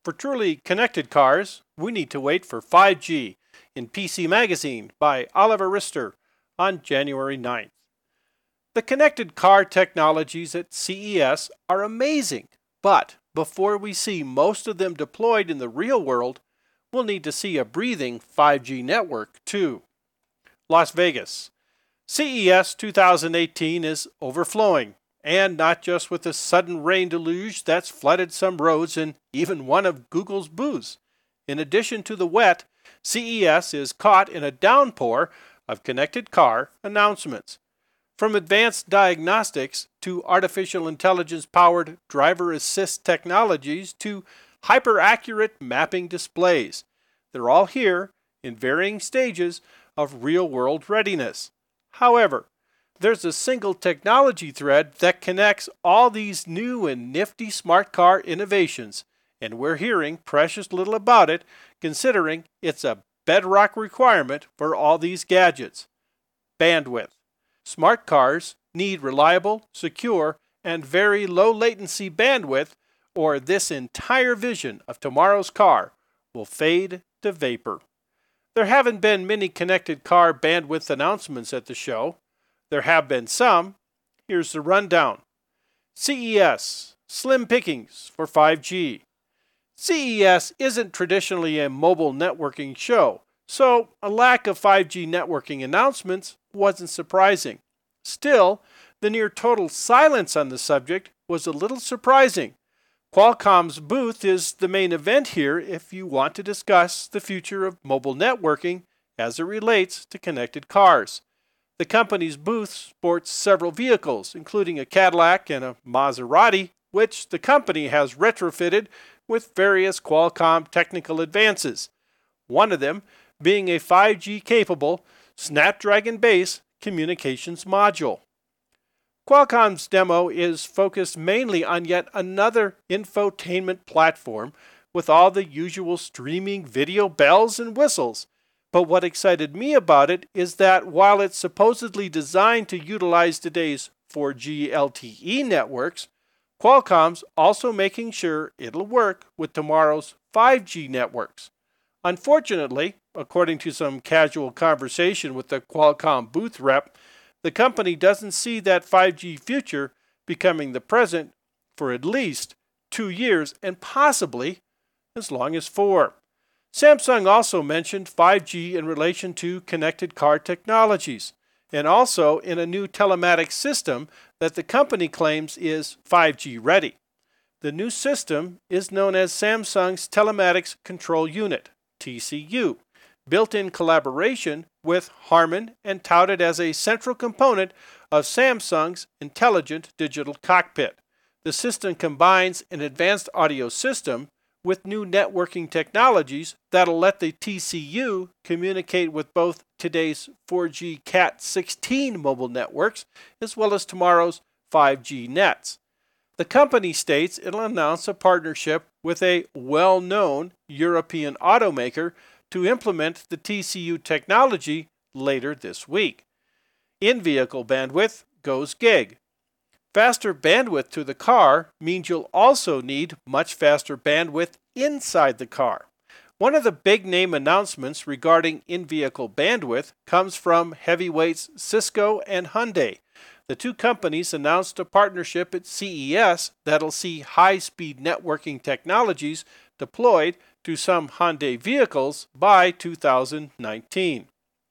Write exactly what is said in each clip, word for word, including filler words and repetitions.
For truly connected cars, we need to wait for five G in P C Magazine by Oliver Rister on January ninth. The connected car technologies at C E S are amazing, but before we see most of them deployed in the real world, we'll need to see a breathing five G network too. Las Vegas. C E S two thousand eighteen is overflowing, and not just with the sudden rain deluge that's flooded some roads and even one of Google's booths. In addition to the wet, C E S is caught in a downpour of connected car announcements. From advanced diagnostics to artificial intelligence-powered driver assist technologies to hyper-accurate mapping displays, they're all here in varying stages of real-world readiness. However, there's a single technology thread that connects all these new and nifty smart car innovations, and we're hearing precious little about it, considering it's a bedrock requirement for all these gadgets. Bandwidth. Smart cars need reliable, secure, and very low latency bandwidth, or this entire vision of tomorrow's car will fade to vapor. There haven't been many connected car bandwidth announcements at the show. There have been some. Here's the rundown. C E S, slim pickings for five G. C E S isn't traditionally a mobile networking show, so a lack of five G networking announcements wasn't surprising. Still, the near total silence on the subject was a little surprising. Qualcomm's booth is the main event here if you want to discuss the future of mobile networking as it relates to connected cars. The company's booth sports several vehicles, including a Cadillac and a Maserati, which the company has retrofitted with various Qualcomm technical advances, one of them being a five G-capable Snapdragon-based communications module. Qualcomm's demo is focused mainly on yet another infotainment platform with all the usual streaming video bells and whistles. But what excited me about it is that while it's supposedly designed to utilize today's four G L T E networks, Qualcomm's also making sure it'll work with tomorrow's five G networks. Unfortunately, according to some casual conversation with the Qualcomm booth rep, the company doesn't see that five G future becoming the present for at least two years and possibly as long as four. Samsung also mentioned five G in relation to connected car technologies, and also in a new telematics system that the company claims is five G ready. The new system is known as Samsung's Telematics Control Unit, T C U, built in collaboration with Harman and touted as a central component of Samsung's intelligent digital cockpit. The system combines an advanced audio system with new networking technologies that'll let the T C U communicate with both today's four G Cat sixteen mobile networks as well as tomorrow's five G nets. The company states it'll announce a partnership with a well-known European automaker to implement the T C U technology later this week. In-vehicle bandwidth goes gig. Faster bandwidth to the car means you'll also need much faster bandwidth inside the car. One of the big name announcements regarding in-vehicle bandwidth comes from heavyweights Cisco and Hyundai. The two companies announced a partnership at C E S that'll see high-speed networking technologies deployed to some Hyundai vehicles by two thousand nineteen.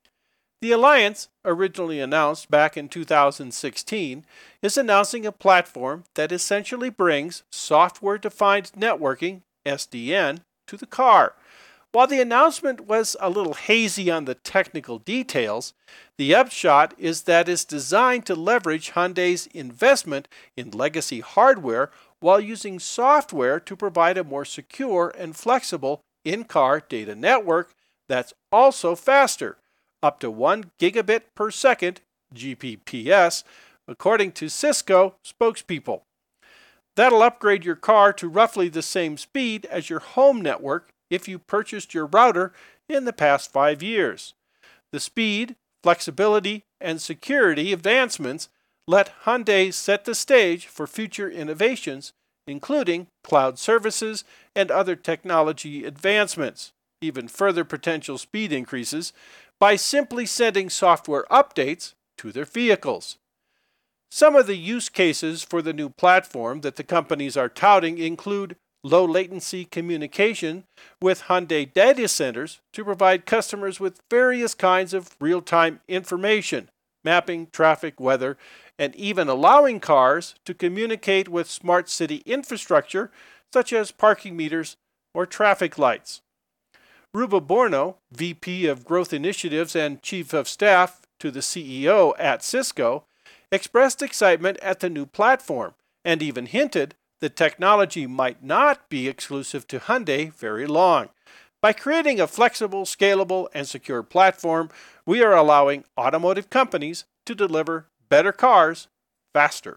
The alliance, originally announced back in two thousand sixteen, is announcing a platform that essentially brings software-defined networking, S D N, to the car. While the announcement was a little hazy on the technical details, the upshot is that it's designed to leverage Hyundai's investment in legacy hardware while using software to provide a more secure and flexible in-car data network that's also faster, up to one gigabit per second G P P S, according to Cisco spokespeople. That'll upgrade your car to roughly the same speed as your home network if you purchased your router in the past five years. The speed, flexibility, and security advancements let Hyundai set the stage for future innovations including cloud services and other technology advancements, even further potential speed increases, by simply sending software updates to their vehicles. Some of the use cases for the new platform that the companies are touting include low latency communication with Hyundai data centers to provide customers with various kinds of real-time information, mapping, traffic, weather, and even allowing cars to communicate with smart city infrastructure such as parking meters or traffic lights. Ruba Borno, V P of Growth Initiatives and Chief of Staff to the C E O at Cisco, expressed excitement at the new platform and even hinted the technology might not be exclusive to Hyundai very long. By creating a flexible, scalable, and secure platform, we are allowing automotive companies to deliver better cars faster.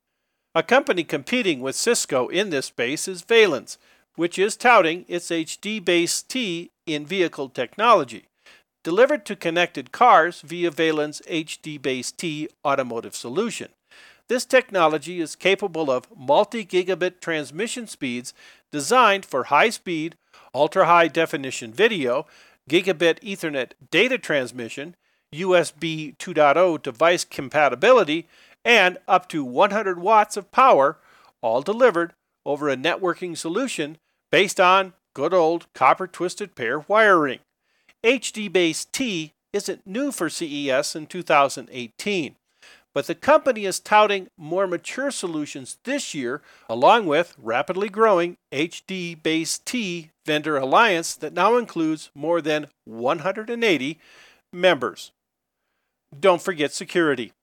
A company competing with Cisco in this space is Valens, which is touting its H D-Base-T in-vehicle technology, delivered to connected cars via Valens H D-Base-T automotive solution. This technology is capable of multi-gigabit transmission speeds designed for high-speed, ultra-high definition video, gigabit Ethernet data transmission, U S B two point oh device compatibility, and up to one hundred watts of power, all delivered over a networking solution based on good old copper twisted pair wiring. H D-Base-T isn't new for C E S in two thousand eighteen, but the company is touting more mature solutions this year, along with rapidly growing H D-Base-T vendor alliance that now includes more than one hundred eighty members. Don't forget security.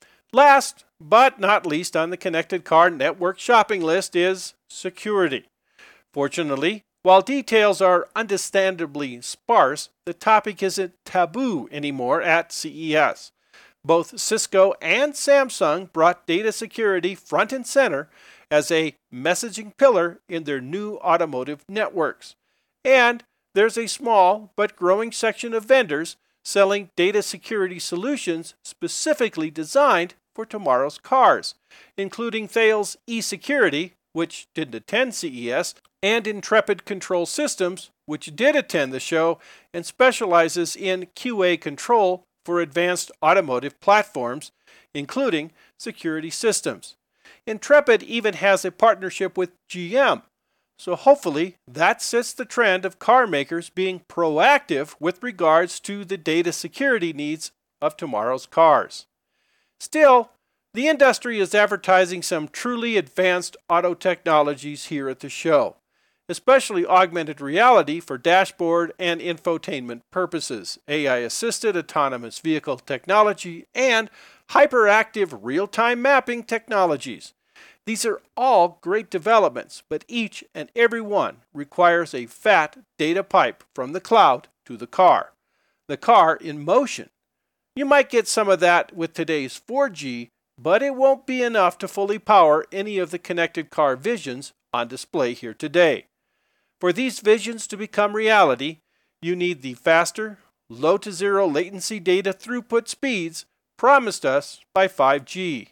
Last but not least on the connected car network shopping list is security. Fortunately, while details are understandably sparse, the topic isn't taboo anymore at C E S. Both Cisco and Samsung brought data security front and center as a messaging pillar in their new automotive networks. And there's a small but growing section of vendors selling data security solutions specifically designed for tomorrow's cars, including Thales eSecurity, which didn't attend C E S, and Intrepid Control Systems, which did attend the show and specializes in Q A control for advanced automotive platforms, including security systems. Intrepid even has a partnership with G M, so hopefully that sets the trend of car makers being proactive with regards to the data security needs of tomorrow's cars. Still, the industry is advertising some truly advanced auto technologies here at the show, especially augmented reality for dashboard and infotainment purposes, A I-assisted autonomous vehicle technology, and hyperactive real-time mapping technologies. These are all great developments, but each and every one requires a fat data pipe from the cloud to the car. The car in motion. You might get some of that with today's four G, but it won't be enough to fully power any of the connected car visions on display here today. For these visions to become reality, you need the faster, low to zero latency data throughput speeds promised us by five G.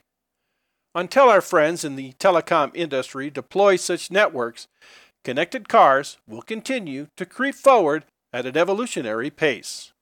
Until our friends in the telecom industry deploy such networks, connected cars will continue to creep forward at an evolutionary pace.